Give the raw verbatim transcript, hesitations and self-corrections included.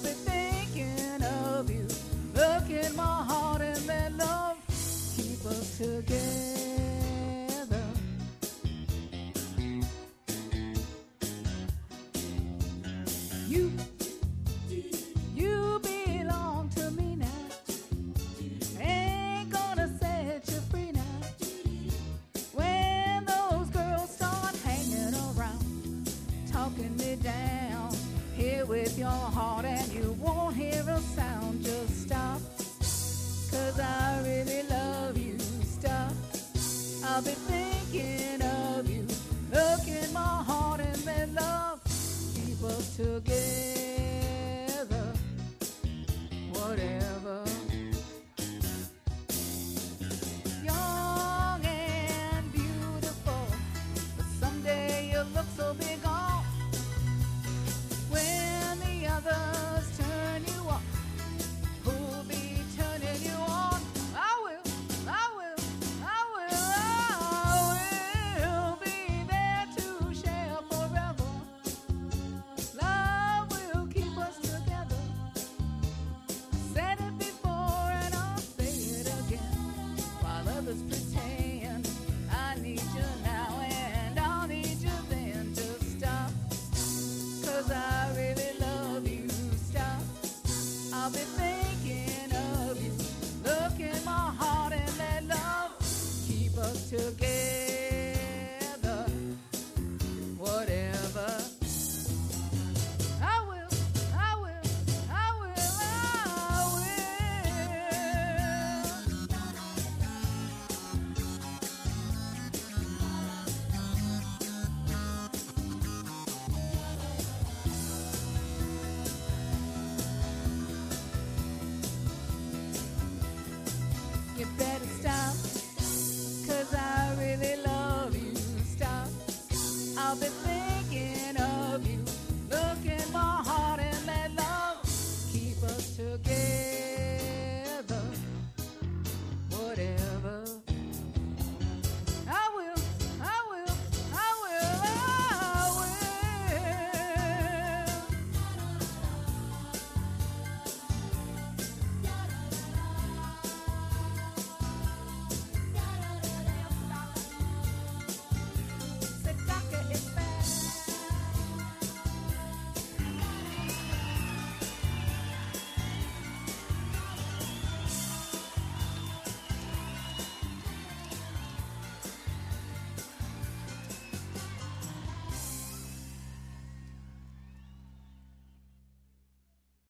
be thinking of you. Look in my heart and let love keep us together. You, you belong to me now. Ain't gonna set you free now. When those girls start hanging around, talking me down, here with your heart and you won't hear a sound. Just stop, 'cause I really love you. Stop, I'll be thinking of you. Look in my heart and let love keep us together. Whatever. Young and beautiful, but someday you'll look so big on. When the others turn you off, who'll be turning you on? I will, I will, I will, I will be there to share forever. Love will keep us together. Said it before and I'll say it again. While others pretend, I need you now and I'll need you then. Just stop, 'cause I really love you. Stop, I'll be thinking of you. Look in my heart and let love keep us together.